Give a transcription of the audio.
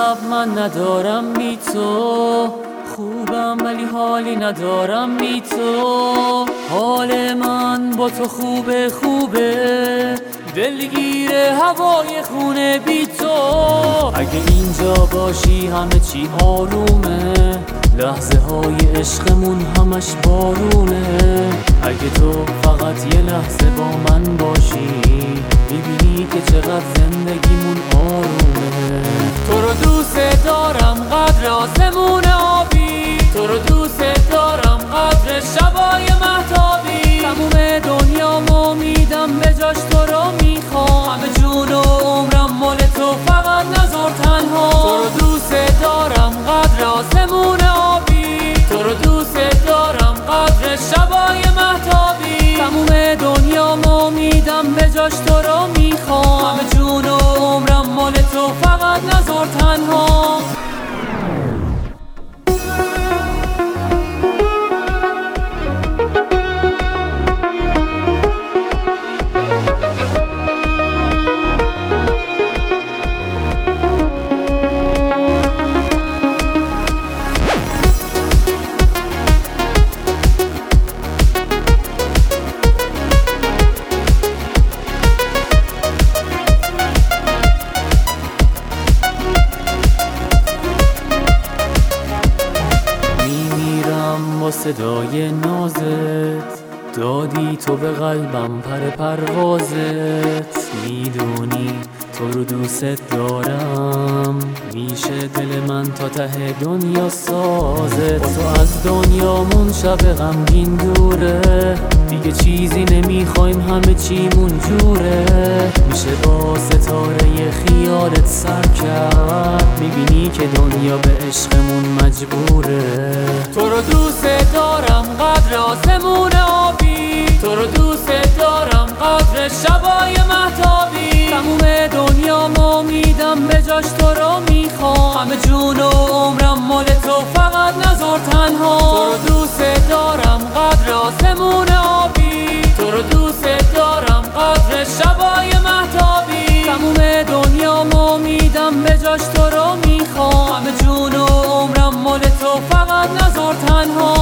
شب من ندارم بی تو، خوبم ولی حالی ندارم بی تو. حال من با تو خوبه خوبه، دلگیر هوای خونه بی تو. اگه اینجا باشی همه چی آرومه، لحظه های عشقمون همش بارونه. اگه تو فقط یه لحظه با من باشی، میبینی که چقدر زندگیمون آرومه. تو رو دوست دارم قدر آسمون آبی، تو رو دوست دارم قدر شبای مهتابی. تموم دنیامو میدم به جاش، تو رو میخوام. همه جون و عمرم مال تو، فقط نذار تنها. تو رو دوست دارم قدر آسمون آبی، تو رو دوست دارم قدر شبای مهتابی. تموم دنیامو میدم به جاش، تو رو میخوام. همه جون و عمرم مال تو، فقط نذار تنها. با صدای نازت، دادی تو به قلبم پر پروازت. میدونی تو رو دوست دارم، میشه دل من تا ته دنیا سازت. تو از دنیامون شب غمگین دوره، دیگه چیزی نمیخوایم همه چیمون جوره. میشه با ستاره خیالت سر کرد، میبینی که دنیا به عشقمون مجبوره. تو رو دوست دارم قدر آسمون آبی، تو رو دوست دارم قدر شبای مهتابی. تموم دنیامو میدم به جاش، تو رو میخوام. همه جون و عمرم مال تو، فقط نذار تنها. تو رو دوست دارم قدر آسمون آبی، تو رو دوست دارم قدر شبای مهتابی. تموم دنیامو میدم به جاش، تو رو میخوام. همه جون و عمرم مال تو، فقط نذار تنها.